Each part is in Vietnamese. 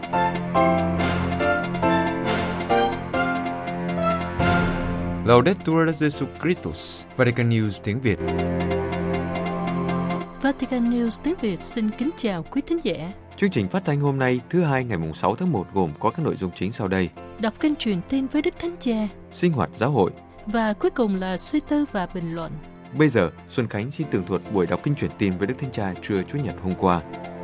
Laudetur Jesus Christus, Vatican News tiếng Việt. Vatican News tiếng Việt xin kính chào quý thính giả. Chương trình phát thanh hôm nay thứ Hai ngày 6 tháng 1 gồm có các nội dung chính sau đây: đọc kinh truyền tin với Đức Thánh Cha, sinh hoạt giáo hội và cuối cùng là suy tư và bình luận. Bây giờ, Xuân Khánh xin tường thuật buổi đọc kinh truyền tin với Đức Thánh Cha trưa Chủ nhật hôm qua.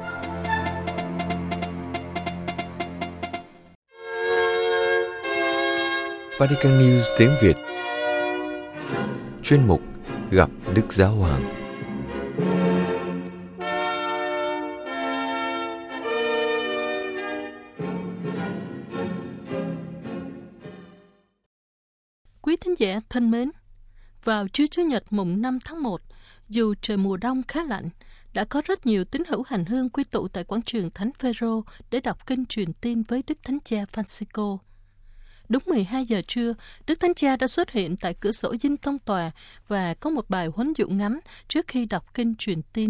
Vatican News tiếng Việt. Chuyên mục gặp Đức Giáo Hoàng. Quý thính giả thân mến, vào trưa Chủ nhật mùng 5 tháng 1, dù trời mùa đông khá lạnh, đã có rất nhiều tín hữu hành hương quy tụ tại quảng trường Thánh Phêrô để đọc kinh truyền tin với Đức Thánh Cha Francisco. Đúng 12 giờ trưa, Đức Thánh Cha đã xuất hiện tại cửa sổ dinh tông tòa và có một bài huấn dụ ngắn trước khi đọc kinh truyền tin.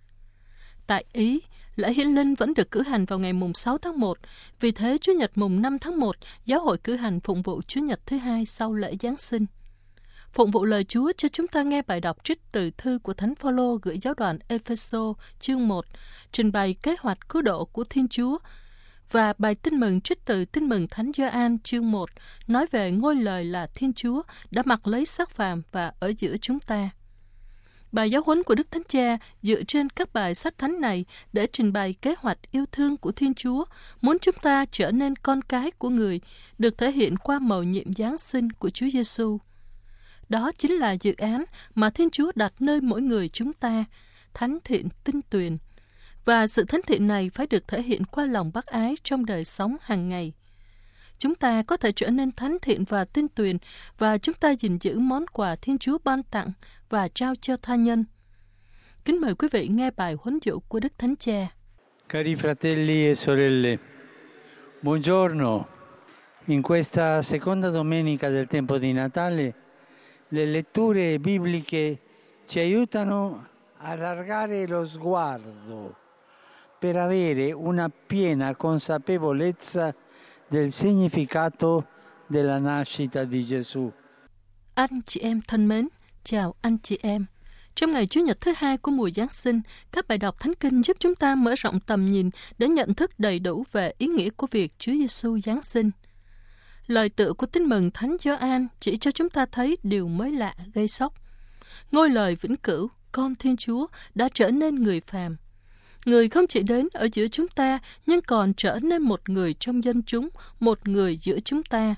Tại Ý, lễ hiến linh vẫn được cử hành vào ngày mùng 6 tháng 1, vì thế Chủ nhật mùng 5 tháng 1, giáo hội cử hành phụng vụ Chủ nhật thứ hai sau lễ Giáng sinh. Phụng vụ lời Chúa cho chúng ta nghe bài đọc trích từ thư của Thánh Phaolô gửi giáo đoàn Epheso chương 1, trình bày kế hoạch cứu độ của Thiên Chúa, và bài tin mừng trích từ Tin mừng Thánh Gioan chương 1 nói về ngôi lời là Thiên Chúa đã mặc lấy xác phàm và ở giữa chúng ta. Bài giáo huấn của Đức Thánh Cha dựa trên các bài sách thánh này để trình bày kế hoạch yêu thương của Thiên Chúa, muốn chúng ta trở nên con cái của Người, được thể hiện qua mầu nhiệm Giáng sinh của Chúa Giêsu. Đó chính là dự án mà Thiên Chúa đặt nơi mỗi người chúng ta, thánh thiện tinh tuyền. Và sự thánh thiện này phải được thể hiện qua lòng bác ái trong đời sống hàng ngày. Chúng ta có thể trở nên thánh thiện và tinh tuyền, và chúng ta gìn giữ món quà Thiên Chúa ban tặng và trao cho tha nhân. Kính mời quý vị nghe bài huấn dụ của Đức Thánh Cha. Cari fratelli e sorelle, buongiorno. In questa seconda domenica del tempo di Natale, le letture bibliche ci aiutano a allargare lo sguardo per avere una piena consapevolezza del significato della nascita di Gesù. Anh chị em thân mến, chào anh chị em. Trong ngày Chủ nhật thứ hai của mùa Giáng sinh, các bài đọc Thánh Kinh giúp chúng ta mở rộng tầm nhìn để nhận thức đầy đủ về ý nghĩa của việc Chúa Giêsu Giáng sinh. Lời tựa của Tin mừng Thánh Gioan chỉ cho chúng ta thấy điều mới lạ gây sốc. Ngôi lời vĩnh cửu, con Thiên Chúa đã trở nên người phàm. Người không chỉ đến ở giữa chúng ta, nhưng còn trở nên một người trong dân chúng, một người giữa chúng ta.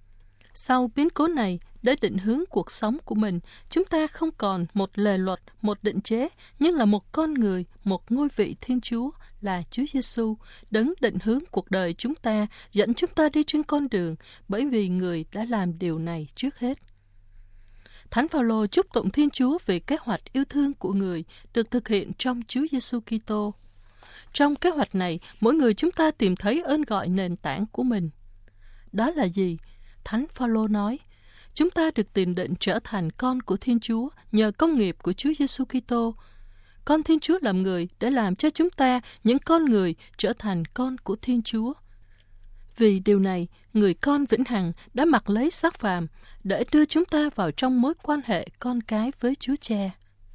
Sau biến cố này, để định hướng cuộc sống của mình, chúng ta không còn một lề luật, một định chế, nhưng là một con người, một ngôi vị Thiên Chúa là Chúa Giêsu, đấng định hướng cuộc đời chúng ta, dẫn chúng ta đi trên con đường, bởi vì Người đã làm điều này trước hết. Thánh Phaolô chúc tụng Thiên Chúa về kế hoạch yêu thương của Người được thực hiện trong Chúa Giêsu Kitô. Trong kế hoạch này, mỗi người chúng ta tìm thấy ơn gọi nền tảng của mình. Đó là gì? Thánh Phaolô nói, chúng ta được tiền định trở thành con của Thiên Chúa nhờ công nghiệp của Chúa Giêsu Kitô. Con Thiên Chúa làm người để làm cho chúng ta, những con người, trở thành con của Thiên Chúa. Vì điều này, người con vĩnh hằng đã mặc lấy xác phàm để đưa chúng ta vào trong mối quan hệ con cái với Chúa Cha.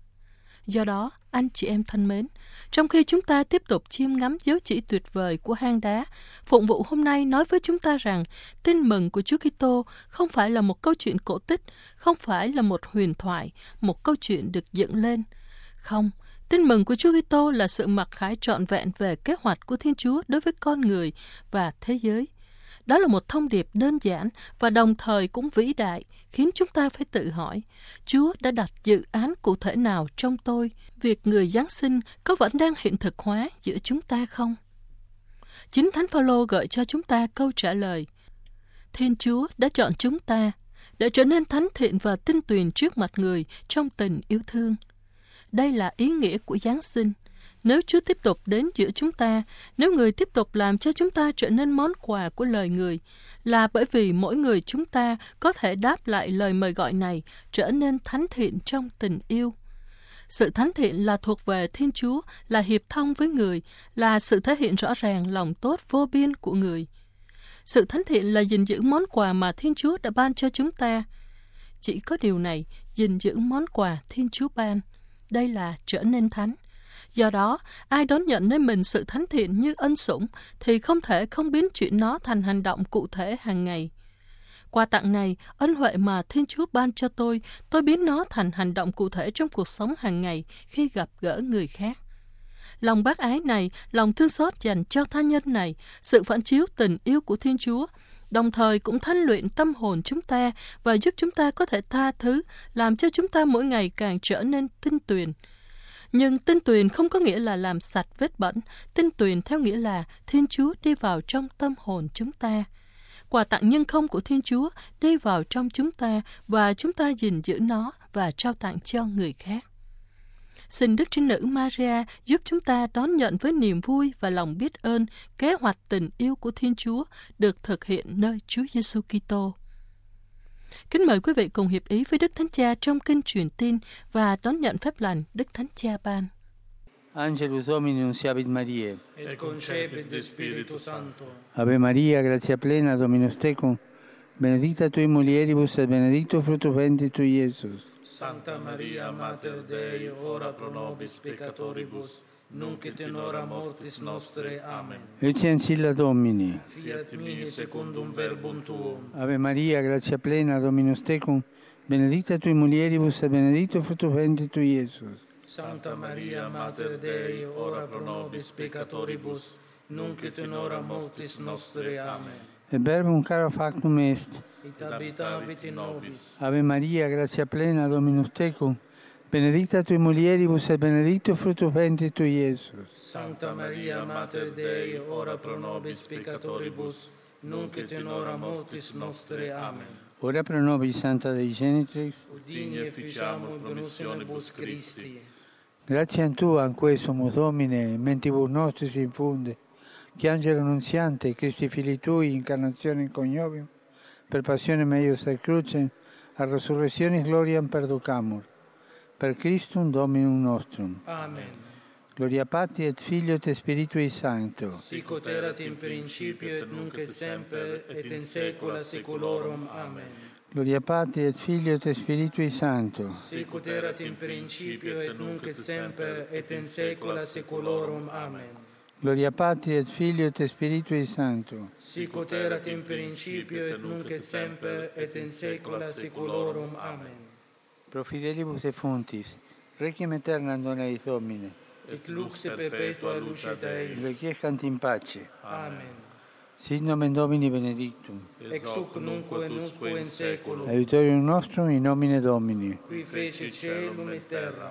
Do đó, anh chị em thân mến, trong khi chúng ta tiếp tục chiêm ngắm dấu chỉ tuyệt vời của hang đá, phụng vụ hôm nay nói với chúng ta rằng tin mừng của Chúa Kitô không phải là một câu chuyện cổ tích, không phải là một huyền thoại, một câu chuyện được dựng lên. Không, tin mừng của Chúa Kitô là sự mặc khải trọn vẹn về kế hoạch của Thiên Chúa đối với con người và thế giới. Đó là một thông điệp đơn giản và đồng thời cũng vĩ đại, khiến chúng ta phải tự hỏi, Chúa đã đặt dự án cụ thể nào trong tôi? Việc người Giáng sinh có vẫn đang hiện thực hóa giữa chúng ta không? Chính Thánh Phaolô gợi cho chúng ta câu trả lời. Thiên Chúa đã chọn chúng ta để trở nên thánh thiện và tinh tuyền trước mặt Người trong tình yêu thương. Đây là ý nghĩa của Giáng sinh. Nếu Chúa tiếp tục đến giữa chúng ta, nếu Người tiếp tục làm cho chúng ta trở nên món quà của lời Người, là bởi vì mỗi người chúng ta có thể đáp lại lời mời gọi này, trở nên thánh thiện trong tình yêu. Sự thánh thiện là thuộc về Thiên Chúa, là hiệp thông với người, là sự thể hiện rõ ràng lòng tốt vô biên của người. Sự thánh thiện là gìn giữ món quà mà Thiên Chúa đã ban cho chúng ta. Chỉ có điều này, gìn giữ món quà Thiên Chúa ban, đây là trở nên thánh. Do đó, ai đón nhận nơi mình sự thánh thiện như ân sủng thì không thể không biến chuyển nó thành hành động cụ thể hàng ngày. Quà tặng này, ân huệ mà Thiên Chúa ban cho tôi biến nó thành hành động cụ thể trong cuộc sống hàng ngày khi gặp gỡ người khác. Lòng bác ái này, lòng thương xót dành cho tha nhân này, sự phản chiếu tình yêu của Thiên Chúa, đồng thời cũng thanh luyện tâm hồn chúng ta và giúp chúng ta có thể tha thứ, làm cho chúng ta mỗi ngày càng trở nên tinh tuyền. Nhưng tinh tuyền không có nghĩa là làm sạch vết bẩn, tinh tuyền theo nghĩa là Thiên Chúa đi vào trong tâm hồn chúng ta. Quà tặng nhân không của Thiên Chúa đi vào trong chúng ta và chúng ta gìn giữ nó và trao tặng cho người khác. Xin Đức Trinh Nữ Maria giúp chúng ta đón nhận với niềm vui và lòng biết ơn kế hoạch tình yêu của Thiên Chúa được thực hiện nơi Chúa Giêsu Kitô. Kính mời quý vị cùng hiệp ý với Đức Thánh Cha trong kinh truyền tin và đón nhận phép lành Đức Thánh Cha ban. Angelus Domini nunciavit Mariae. Et concepit de Spiritu Sancto. Ave Maria, gratia plena, Dominus tecum, benedicta tui mulieribus et benedictus fructus ventris tui, Iesus. Sancta Maria, Mater Dei, ora pro nobis peccatoribus, nunc et in hora mortis nostre. Amen. Ecce ancilla Domini. Fiat mihi secundum verbum tuum. Ave Maria, gratia plena, Dominus tecum, benedicta tui mulieribus et benedictus fructus ventris tui, Iesus. Sancta Maria, Mater Dei, ora pro nobis peccatoribus, nunc et in hora mortis nostre. Amen. Et verbum caro factum est. Et habitavit in nobis. Ave Maria, gratia plena, Dominus tecum, benedicta tui mulieribus et benedictus fructus ventris tui, Iesus. Sancta Maria, Mater Dei, ora pro nobis peccatoribus, nunc et in hora mortis nostre. Amen. Ora pro nobis, Santa Dei Genitrix, Udini efficiamur promissionibus Christi. gratiam Tua in quesumus, Domine, mentibus nostris infunde, che Angelo Nunziante, Christi Filii Tui, incarnazione in coniovium, per passione meius et crucem, a resurrectionis gloriam perducamur. Per Christum Dominum nostrum. Amen. Gloria Patri et Filio et Spiritui Sancto. Sic ut erat in principio et nunc et semper et in saecula saeculorum. Amen. Gloria Patri et Filio et Spiritui Sancto. Sic ut erat in principio et nunc et semper et in saecula saeculorum. Amen. Gloria Patri et Filio et Spiritui Sancto. Sic ut erat in principio et nunc et semper et in saecula saeculorum. Amen. Pro fidelibus defunctis, requiem aeternam dona eis Domine. Et luxe perpetua lucet eis. Requiescant in pace. Amen. Sit nomen Domini benedictum. Ex hoc nunc et usque in saeculum. Aiutorium nostrum in nomine Domini. Qui fecit caelum et terram.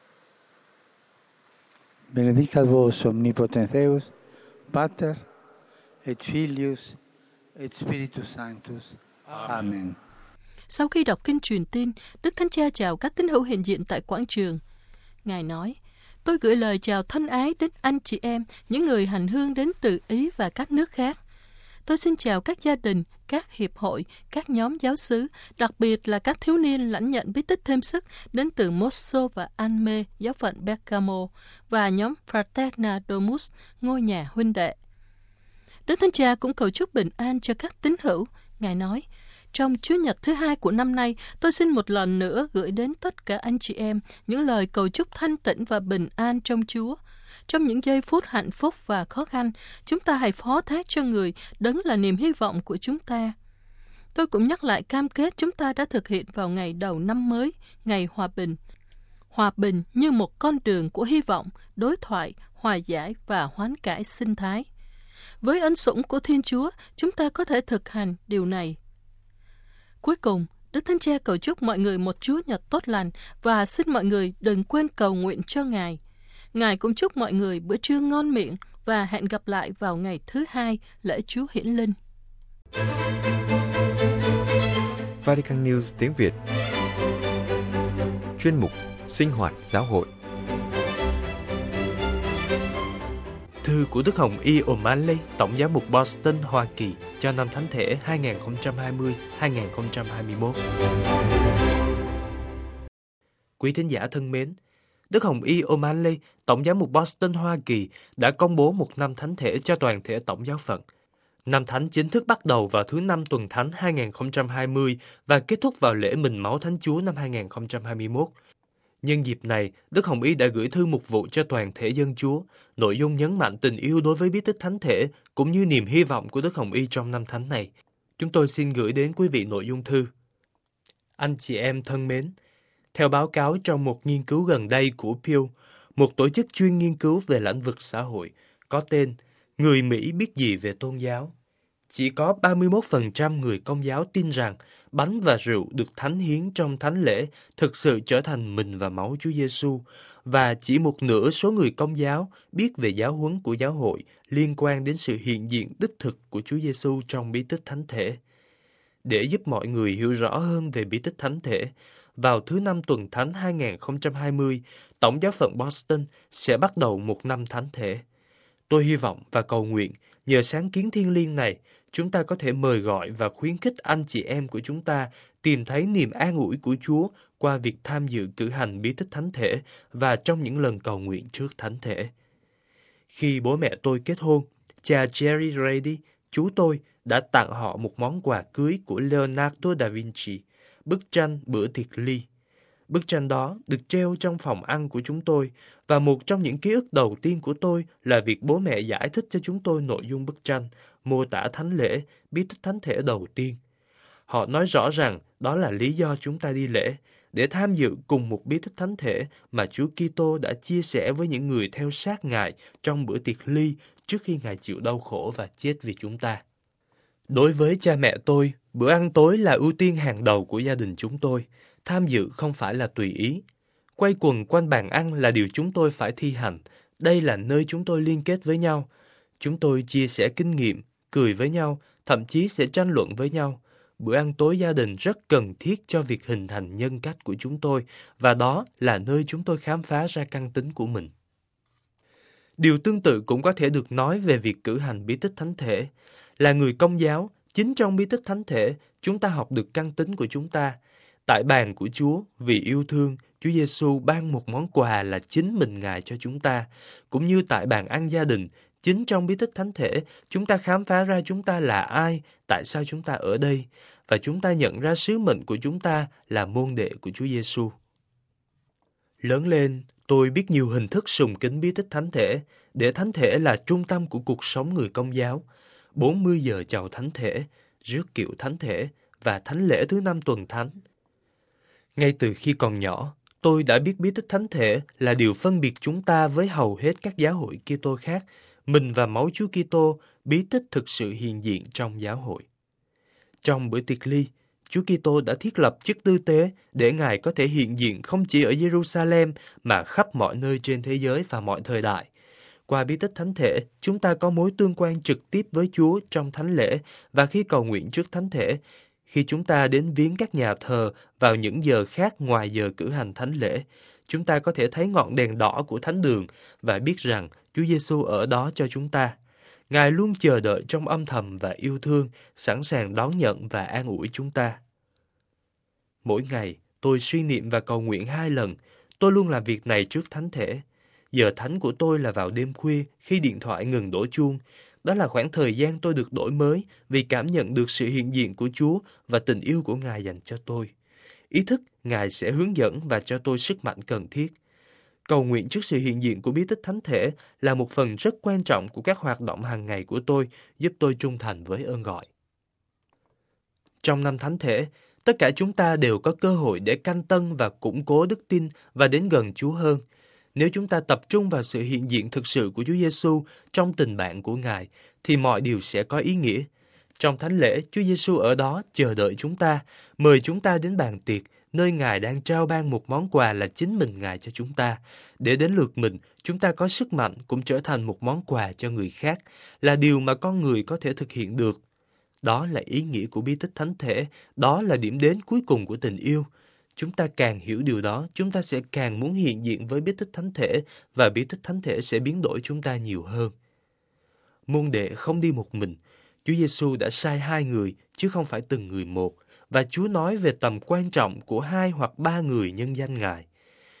Benedicat vos omnipotens Deus, Pater et Filius et Spiritus Sanctus. Amen. Sau khi đọc kinh truyền tin, Đức Thánh Cha chào các tín hữu hiện diện tại quảng trường. Ngài nói, tôi gửi lời chào thân ái đến anh chị em, những người hành hương đến từ Ý và các nước khác. Tôi xin chào các gia đình, các hiệp hội, các nhóm giáo xứ, đặc biệt là các thiếu niên lãnh nhận bí tích thêm sức đến từ Mosso và Anme, giáo phận Bergamo, và nhóm Fraterna Domus, ngôi nhà huynh đệ. Đức Thánh Cha cũng cầu chúc bình an cho các tín hữu. Ngài nói, trong Chúa Nhật thứ hai của năm nay, tôi xin một lần nữa gửi đến tất cả anh chị em những lời cầu chúc thanh tịnh và bình an trong Chúa. Trong những giây phút hạnh phúc và khó khăn, chúng ta hãy phó thác cho người, đấng là niềm hy vọng của chúng ta. Tôi cũng nhắc lại cam kết chúng ta đã thực hiện vào ngày đầu năm mới, ngày hòa bình. Hòa bình như một con đường của hy vọng, đối thoại, hòa giải và hoán cải sinh thái. Với ân sủng của Thiên Chúa, chúng ta có thể thực hành điều này. Cuối cùng, Đức Thánh Cha cầu chúc mọi người một Chúa Nhật tốt lành và xin mọi người đừng quên cầu nguyện cho Ngài. Ngài cũng chúc mọi người bữa trưa ngon miệng và hẹn gặp lại vào ngày thứ hai lễ Chúa Hiển Linh. Vatican News tiếng Việt. Chuyên mục Sinh hoạt giáo hội. Thư của Đức Hồng Y O'Malley, Tổng giám mục Boston, Hoa Kỳ cho năm Thánh thể 2020-2021. Quý thính giả thân mến, Đức Hồng Y O'Malley, Tổng giám mục Boston, Hoa Kỳ, đã công bố một năm thánh thể cho toàn thể Tổng giáo phận. Năm thánh chính thức bắt đầu vào thứ Năm tuần thánh 2020 và kết thúc vào lễ Mình Máu Thánh Chúa năm 2021. Nhân dịp này, Đức Hồng Y đã gửi thư mục vụ cho toàn thể dân Chúa, nội dung nhấn mạnh tình yêu đối với bí tích thánh thể, cũng như niềm hy vọng của Đức Hồng Y trong năm thánh này. Chúng tôi xin gửi đến quý vị nội dung thư. Anh chị em thân mến, theo báo cáo trong một nghiên cứu gần đây của Pew, một tổ chức chuyên nghiên cứu về lĩnh vực xã hội, có tên Người Mỹ biết gì về tôn giáo, chỉ có 31% người Công giáo tin rằng bánh và rượu được thánh hiến trong thánh lễ thực sự trở thành mình và máu Chúa Giêsu, và chỉ một nửa số người Công giáo biết về giáo huấn của giáo hội liên quan đến sự hiện diện đích thực của Chúa Giêsu trong bí tích thánh thể. Để giúp mọi người hiểu rõ hơn về bí tích thánh thể, vào thứ Năm tuần thánh 2020, Tổng giáo phận Boston sẽ bắt đầu một năm thánh thể. Tôi hy vọng và cầu nguyện, nhờ sáng kiến thiêng liêng này, chúng ta có thể mời gọi và khuyến khích anh chị em của chúng ta tìm thấy niềm an ủi của Chúa qua việc tham dự cử hành bí tích thánh thể và trong những lần cầu nguyện trước thánh thể. Khi bố mẹ tôi kết hôn, cha Jerry Rady, chú tôi, đã tặng họ một món quà cưới của Leonardo da Vinci, bức tranh Bữa tiệc ly. Bức tranh đó được treo trong phòng ăn của chúng tôi, và một trong những ký ức đầu tiên của tôi là việc bố mẹ giải thích cho chúng tôi nội dung bức tranh, mô tả thánh lễ, bí tích thánh thể đầu tiên. Họ nói rõ rằng đó là lý do chúng ta đi lễ, để tham dự cùng một bí tích thánh thể mà Chúa Kitô đã chia sẻ với những người theo sát Ngài trong bữa tiệc ly trước khi Ngài chịu đau khổ và chết vì chúng ta. Đối với cha mẹ tôi, bữa ăn tối là ưu tiên hàng đầu của gia đình chúng tôi. Tham dự không phải là tùy ý. Quay quần quanh bàn ăn là điều chúng tôi phải thi hành. Đây là nơi chúng tôi liên kết với nhau. Chúng tôi chia sẻ kinh nghiệm, cười với nhau, thậm chí sẽ tranh luận với nhau. Bữa ăn tối gia đình rất cần thiết cho việc hình thành nhân cách của chúng tôi, và đó là nơi chúng tôi khám phá ra căn tính của mình. Điều tương tự cũng có thể được nói về việc cử hành bí tích thánh thể. Là người Công giáo, chính trong bí tích thánh thể, chúng ta học được căn tính của chúng ta. Tại bàn của Chúa, vì yêu thương, Chúa Giêsu ban một món quà là chính mình Ngài cho chúng ta. Cũng như tại bàn ăn gia đình, chính trong bí tích thánh thể, chúng ta khám phá ra chúng ta là ai, tại sao chúng ta ở đây, và chúng ta nhận ra sứ mệnh của chúng ta là môn đệ của Chúa Giêsu. Lớn lên, tôi biết nhiều hình thức sùng kính bí tích thánh thể, để thánh thể là trung tâm của cuộc sống người Công giáo. 40 giờ chầu thánh thể, rước kiệu thánh thể và thánh lễ thứ Năm tuần thánh. Ngay từ khi còn nhỏ, tôi đã biết bí tích thánh thể là điều phân biệt chúng ta với hầu hết các giáo hội Kitô khác. Mình và máu Chúa Kitô, bí tích thực sự hiện diện trong giáo hội. Trong bữa tiệc ly, Chúa Kitô đã thiết lập chức tư tế để Ngài có thể hiện diện không chỉ ở Jerusalem mà khắp mọi nơi trên thế giới và mọi thời đại. Qua bí tích thánh thể, chúng ta có mối tương quan trực tiếp với Chúa trong thánh lễ và khi cầu nguyện trước thánh thể. Khi chúng ta đến viếng các nhà thờ vào những giờ khác ngoài giờ cử hành thánh lễ, chúng ta có thể thấy ngọn đèn đỏ của thánh đường và biết rằng Chúa Giêsu ở đó cho chúng ta. Ngài luôn chờ đợi trong âm thầm và yêu thương, sẵn sàng đón nhận và an ủi chúng ta. Mỗi ngày, tôi suy niệm và cầu nguyện 2 lần. Tôi luôn làm việc này trước thánh thể. Giờ thánh của tôi là vào đêm khuya khi điện thoại ngừng đổ chuông. Đó là khoảng thời gian tôi được đổi mới vì cảm nhận được sự hiện diện của Chúa và tình yêu của Ngài dành cho tôi. Ý thức Ngài sẽ hướng dẫn và cho tôi sức mạnh cần thiết. Cầu nguyện trước sự hiện diện của bí tích thánh thể là một phần rất quan trọng của các hoạt động hàng ngày của tôi, giúp tôi trung thành với ơn gọi. Trong năm thánh thể, tất cả chúng ta đều có cơ hội để canh tân và củng cố đức tin và đến gần Chúa hơn. Nếu chúng ta tập trung vào sự hiện diện thực sự của Chúa Giêsu trong tình bạn của Ngài, thì mọi điều sẽ có ý nghĩa. Trong thánh lễ, Chúa Giêsu ở đó chờ đợi chúng ta, mời chúng ta đến bàn tiệc, nơi Ngài đang trao ban một món quà là chính mình Ngài cho chúng ta. Để đến lượt mình, chúng ta có sức mạnh cũng trở thành một món quà cho người khác, là điều mà con người có thể thực hiện được. Đó là ý nghĩa của bí tích thánh thể, đó là điểm đến cuối cùng của tình yêu. Chúng ta càng hiểu điều đó, chúng ta sẽ càng muốn hiện diện với bí tích thánh thể, và bí tích thánh thể sẽ biến đổi chúng ta nhiều hơn. Môn đệ không đi một mình. Chúa Giêsu đã sai 2 người, chứ không phải từng người một, và Chúa nói về tầm quan trọng của 2 hoặc 3 người nhân danh Ngài.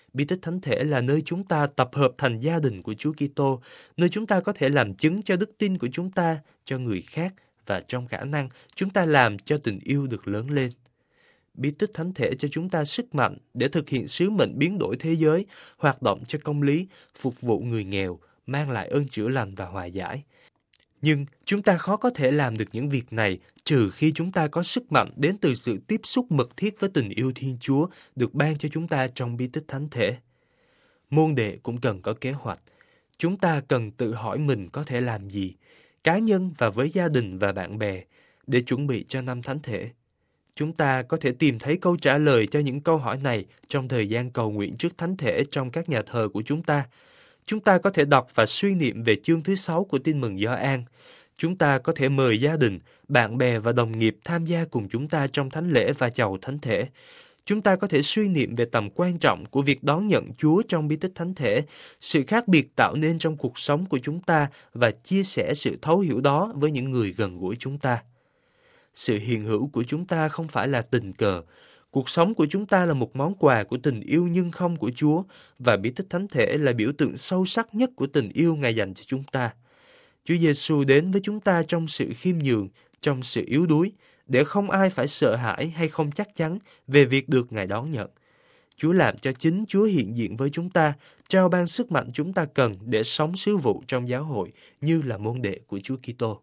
Bí tích thánh thể là nơi chúng ta tập hợp thành gia đình của Chúa Kitô, nơi chúng ta có thể làm chứng cho đức tin của chúng ta cho người khác và trong khả năng chúng ta làm cho tình yêu được lớn lên. Bí tích thánh thể cho chúng ta sức mạnh để thực hiện sứ mệnh biến đổi thế giới, hoạt động cho công lý, phục vụ người nghèo, mang lại ơn chữa lành và hòa giải. Nhưng chúng ta khó có thể làm được những việc này trừ khi chúng ta có sức mạnh đến từ sự tiếp xúc mật thiết với tình yêu Thiên Chúa được ban cho chúng ta trong bí tích thánh thể. Môn đệ cũng cần có kế hoạch. Chúng ta cần tự hỏi mình có thể làm gì, cá nhân và với gia đình và bạn bè, để chuẩn bị cho năm thánh thể. Chúng ta có thể tìm thấy câu trả lời cho những câu hỏi này trong thời gian cầu nguyện trước thánh thể trong các nhà thờ của chúng ta. Chúng ta có thể đọc và suy niệm về chương thứ 6 của Tin mừng Gioan. Chúng ta có thể mời gia đình, bạn bè và đồng nghiệp tham gia cùng chúng ta trong thánh lễ và chầu thánh thể. Chúng ta có thể suy niệm về tầm quan trọng của việc đón nhận Chúa trong bí tích thánh thể, sự khác biệt tạo nên trong cuộc sống của chúng ta và chia sẻ sự thấu hiểu đó với những người gần gũi chúng ta. Sự hiện hữu của chúng ta không phải là tình cờ. Cuộc sống của chúng ta là một món quà của tình yêu nhưng không của Chúa, và bí tích thánh thể là biểu tượng sâu sắc nhất của tình yêu Ngài dành cho chúng ta. Chúa Giêsu đến với chúng ta trong sự khiêm nhường, trong sự yếu đuối, để không ai phải sợ hãi hay không chắc chắn về việc được Ngài đón nhận. Chúa làm cho chính Chúa hiện diện với chúng ta, trao ban sức mạnh chúng ta cần để sống sứ vụ trong giáo hội như là môn đệ của Chúa Kitô.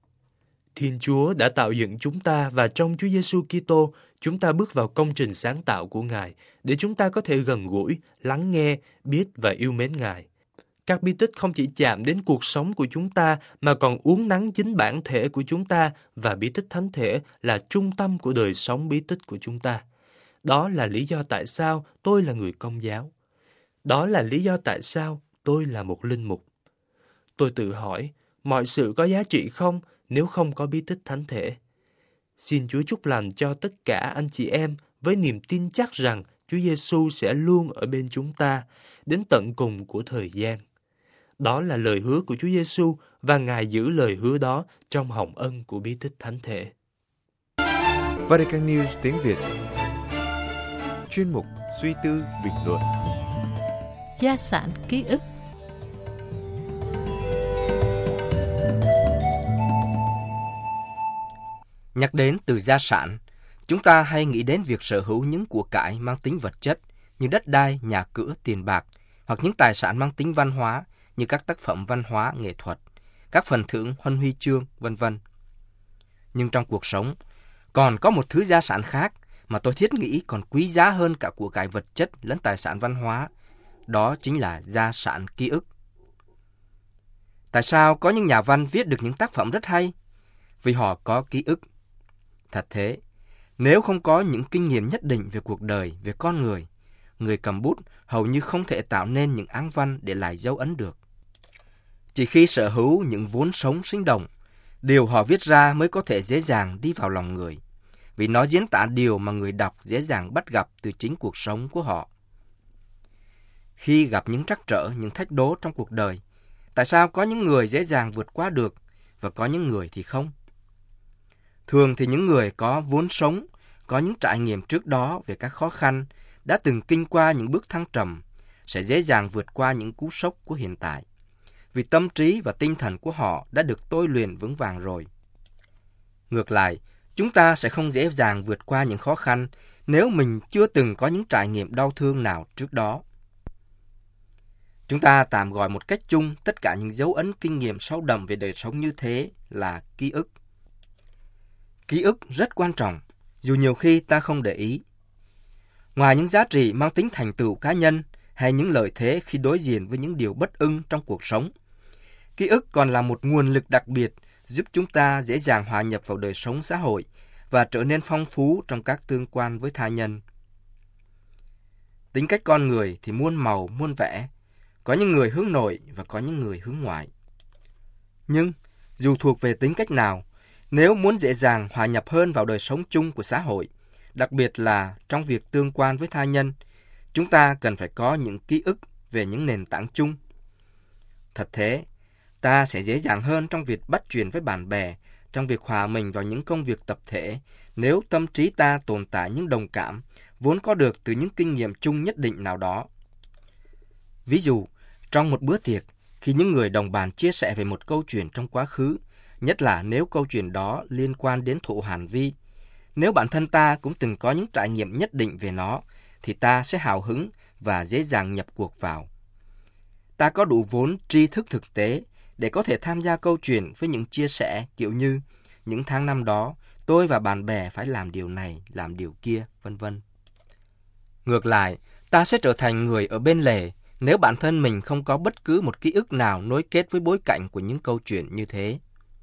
Thiên Chúa đã tạo dựng chúng ta và trong Chúa Giêsu Kitô, chúng ta bước vào công trình sáng tạo của Ngài để chúng ta có thể gần gũi, lắng nghe, biết và yêu mến Ngài. Các bí tích không chỉ chạm đến cuộc sống của chúng ta mà còn uốn nắn chính bản thể của chúng ta, và bí tích thánh thể là trung tâm của đời sống bí tích của chúng ta. Đó là lý do tại sao tôi là người Công giáo. Đó là lý do tại sao tôi là một linh mục. Tôi tự hỏi, mọi sự có giá trị không nếu không có bí tích thánh thể? Xin Chúa chúc lành cho tất cả anh chị em với niềm tin chắc rằng Chúa Giêsu sẽ luôn ở bên chúng ta đến tận cùng của thời gian. Đó là lời hứa của Chúa Giêsu và Ngài giữ lời hứa đó trong hồng ân của bí tích thánh thể. Vatican News tiếng Việt. Chuyên mục suy tư bình luận. Gia sản ký ức. Nhắc đến từ gia sản, chúng ta hay nghĩ đến việc sở hữu những của cải mang tính vật chất như đất đai, nhà cửa, tiền bạc, hoặc những tài sản mang tính văn hóa như các tác phẩm văn hóa, nghệ thuật, các phần thưởng, huân huy chương, v.v. Nhưng trong cuộc sống, còn có một thứ gia sản khác mà tôi thiết nghĩ còn quý giá hơn cả của cải vật chất lẫn tài sản văn hóa. Đó chính là gia sản ký ức. Tại sao có những nhà văn viết được những tác phẩm rất hay? Vì họ có ký ức. Thật thế, nếu không có những kinh nghiệm nhất định về cuộc đời, về con người, người cầm bút hầu như không thể tạo nên những áng văn để lại dấu ấn được. Chỉ khi sở hữu những vốn sống sinh động, điều họ viết ra mới có thể dễ dàng đi vào lòng người, vì nó diễn tả điều mà người đọc dễ dàng bắt gặp từ chính cuộc sống của họ. Khi gặp những trắc trở, những thách đố trong cuộc đời, tại sao có những người dễ dàng vượt qua được và có những người thì không? Thường thì những người có vốn sống, có những trải nghiệm trước đó về các khó khăn, đã từng kinh qua những bước thăng trầm, sẽ dễ dàng vượt qua những cú sốc của hiện tại, vì tâm trí và tinh thần của họ đã được tôi luyện vững vàng rồi. Ngược lại, chúng ta sẽ không dễ dàng vượt qua những khó khăn nếu mình chưa từng có những trải nghiệm đau thương nào trước đó. Chúng ta tạm gọi một cách chung tất cả những dấu ấn kinh nghiệm sâu đậm về đời sống như thế là ký ức. Ký ức rất quan trọng, dù nhiều khi ta không để ý. Ngoài những giá trị mang tính thành tựu cá nhân hay những lợi thế khi đối diện với những điều bất ưng trong cuộc sống, ký ức còn là một nguồn lực đặc biệt giúp chúng ta dễ dàng hòa nhập vào đời sống xã hội và trở nên phong phú trong các tương quan với tha nhân. Tính cách con người thì muôn màu, muôn vẻ, có những người hướng nội và có những người hướng ngoại. Nhưng, dù thuộc về tính cách nào, nếu muốn dễ dàng hòa nhập hơn vào đời sống chung của xã hội, đặc biệt là trong việc tương quan với tha nhân, chúng ta cần phải có những ký ức về những nền tảng chung. Thật thế, ta sẽ dễ dàng hơn trong việc bắt chuyện với bạn bè, trong việc hòa mình vào những công việc tập thể, nếu tâm trí ta tồn tại những đồng cảm vốn có được từ những kinh nghiệm chung nhất định nào đó. Ví dụ, trong một bữa tiệc, khi những người đồng bàn chia sẻ về một câu chuyện trong quá khứ, nhất là nếu câu chuyện đó liên quan đến thụ hàn vi, nếu bản thân ta cũng từng có những trải nghiệm nhất định về nó, thì ta sẽ hào hứng và dễ dàng nhập cuộc vào. Ta có đủ vốn tri thức thực tế để có thể tham gia câu chuyện với những chia sẻ kiểu như những tháng năm đó, tôi và bạn bè phải làm điều này, làm điều kia, vân vân. Ngược lại, ta sẽ trở thành người ở bên lề nếu bản thân mình không có bất cứ một ký ức nào nối kết với bối cảnh của những câu chuyện như thế.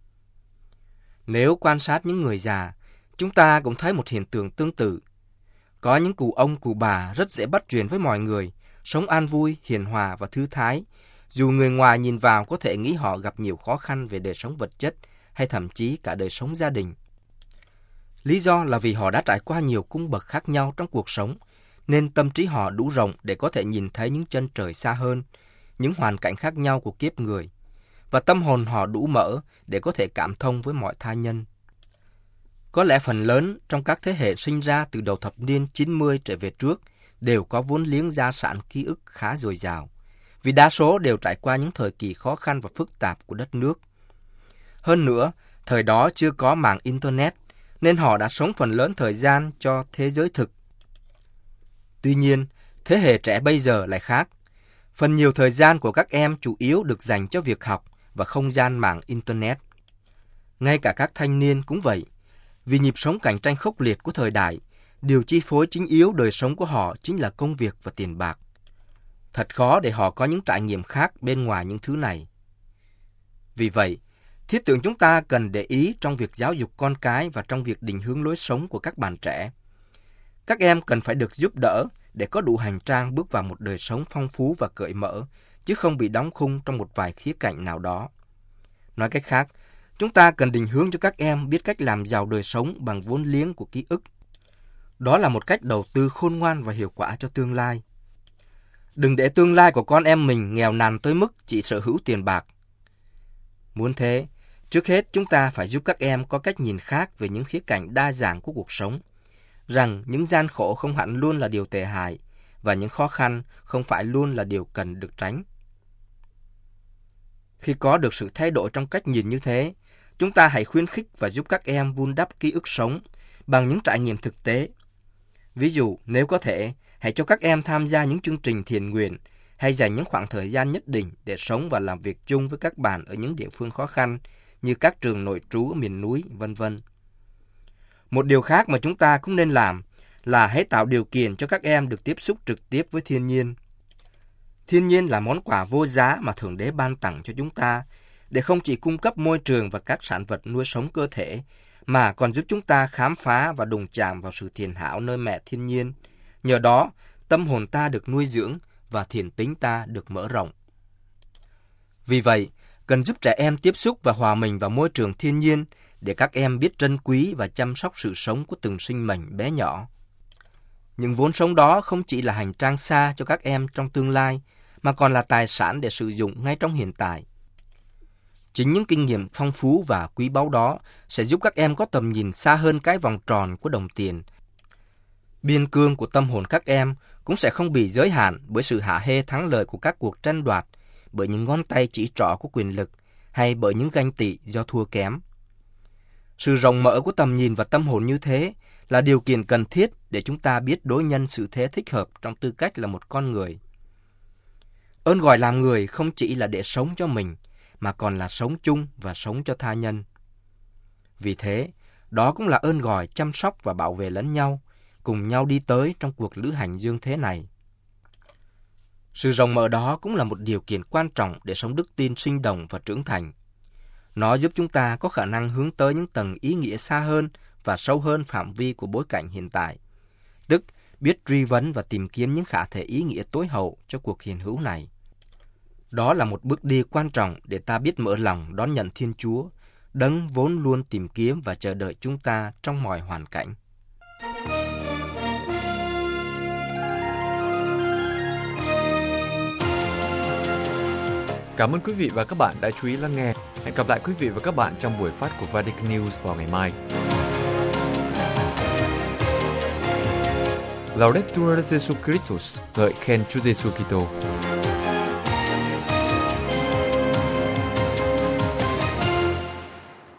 Nếu quan sát những người già, chúng ta cũng thấy một hiện tượng tương tự. Có những cụ ông, cụ bà rất dễ bắt chuyện với mọi người, sống an vui, hiền hòa và thư thái, dù người ngoài nhìn vào có thể nghĩ họ gặp nhiều khó khăn về đời sống vật chất hay thậm chí cả đời sống gia đình. Lý do là vì họ đã trải qua nhiều cung bậc khác nhau trong cuộc sống, nên tâm trí họ đủ rộng để có thể nhìn thấy những chân trời xa hơn, những hoàn cảnh khác nhau của kiếp người, và tâm hồn họ đủ mở để có thể cảm thông với mọi tha nhân. Có lẽ phần lớn trong các thế hệ sinh ra từ đầu thập niên 90 trở về trước đều có vốn liếng gia sản ký ức khá dồi dào, vì đa số đều trải qua những thời kỳ khó khăn và phức tạp của đất nước. Hơn nữa, thời đó chưa có mạng Internet, nên họ đã sống phần lớn thời gian cho thế giới thực. Tuy nhiên, thế hệ trẻ bây giờ lại khác. Phần nhiều thời gian của các em chủ yếu được dành cho việc học và không gian mạng Internet. Ngay cả các thanh niên cũng vậy. Vì nhịp sống cạnh tranh khốc liệt của thời đại, điều chi phối chính yếu đời sống của họ chính là công việc và tiền bạc. Thật khó để họ có những trải nghiệm khác bên ngoài những thứ này. Vì vậy, thiết tưởng chúng ta cần để ý trong việc giáo dục con cái và trong việc định hướng lối sống của các bạn trẻ. Các em cần phải được giúp đỡ để có đủ hành trang bước vào một đời sống phong phú và cởi mở, chứ không bị đóng khung trong một vài khía cạnh nào đó. Nói cách khác, chúng ta cần định hướng cho các em biết cách làm giàu đời sống bằng vốn liếng của ký ức. Đó là một cách đầu tư khôn ngoan và hiệu quả cho tương lai. Đừng để tương lai của con em mình nghèo nàn tới mức chỉ sở hữu tiền bạc. Muốn thế, trước hết chúng ta phải giúp các em có cách nhìn khác về những khía cạnh đa dạng của cuộc sống, rằng những gian khổ không hẳn luôn là điều tệ hại, và những khó khăn không phải luôn là điều cần được tránh. Khi có được sự thay đổi trong cách nhìn như thế, chúng ta hãy khuyến khích và giúp các em vun đắp ký ức sống bằng những trải nghiệm thực tế. Ví dụ, nếu có thể, hãy cho các em tham gia những chương trình thiện nguyện hay dành những khoảng thời gian nhất định để sống và làm việc chung với các bạn ở những địa phương khó khăn như các trường nội trú ở miền núi, vân vân. Một điều khác mà chúng ta cũng nên làm là hãy tạo điều kiện cho các em được tiếp xúc trực tiếp với thiên nhiên. Thiên nhiên là món quà vô giá mà Thượng Đế ban tặng cho chúng ta, để không chỉ cung cấp môi trường và các sản vật nuôi sống cơ thể, mà còn giúp chúng ta khám phá và đụng chạm vào sự thiện hảo nơi mẹ thiên nhiên. Nhờ đó, tâm hồn ta được nuôi dưỡng và thiện tính ta được mở rộng. Vì vậy, cần giúp trẻ em tiếp xúc và hòa mình vào môi trường thiên nhiên để các em biết trân quý và chăm sóc sự sống của từng sinh mệnh bé nhỏ. Những vốn sống đó không chỉ là hành trang xa cho các em trong tương lai, mà còn là tài sản để sử dụng ngay trong hiện tại. Chính những kinh nghiệm phong phú và quý báu đó sẽ giúp các em có tầm nhìn xa hơn cái vòng tròn của đồng tiền. Biên cương của tâm hồn các em cũng sẽ không bị giới hạn bởi sự hả hê thắng lợi của các cuộc tranh đoạt, bởi những ngón tay chỉ trỏ của quyền lực, hay bởi những ganh tị do thua kém. Sự rộng mở của tầm nhìn và tâm hồn như thế là điều kiện cần thiết để chúng ta biết đối nhân xử thế thích hợp trong tư cách là một con người. Ơn gọi làm người không chỉ là để sống cho mình, mà còn là sống chung và sống cho tha nhân. Vì thế, đó cũng là ơn gọi chăm sóc và bảo vệ lẫn nhau, cùng nhau đi tới trong cuộc lữ hành dương thế này. Sự rộng mở đó cũng là một điều kiện quan trọng để sống đức tin sinh động và trưởng thành. Nó giúp chúng ta có khả năng hướng tới những tầng ý nghĩa xa hơn và sâu hơn phạm vi của bối cảnh hiện tại, tức biết truy vấn và tìm kiếm những khả thể ý nghĩa tối hậu cho cuộc hiện hữu này. Đó là một bước đi quan trọng để ta biết mở lòng đón nhận Thiên Chúa, Đấng vốn luôn tìm kiếm và chờ đợi chúng ta trong mọi hoàn cảnh. Cảm ơn quý vị và các bạn đã chú ý lắng nghe. Hẹn gặp lại quý vị và các bạn trong buổi phát của Vatican News vào ngày mai. Laudetur Jesus Christus, ngợi khen Chúa Giêsu Kitô.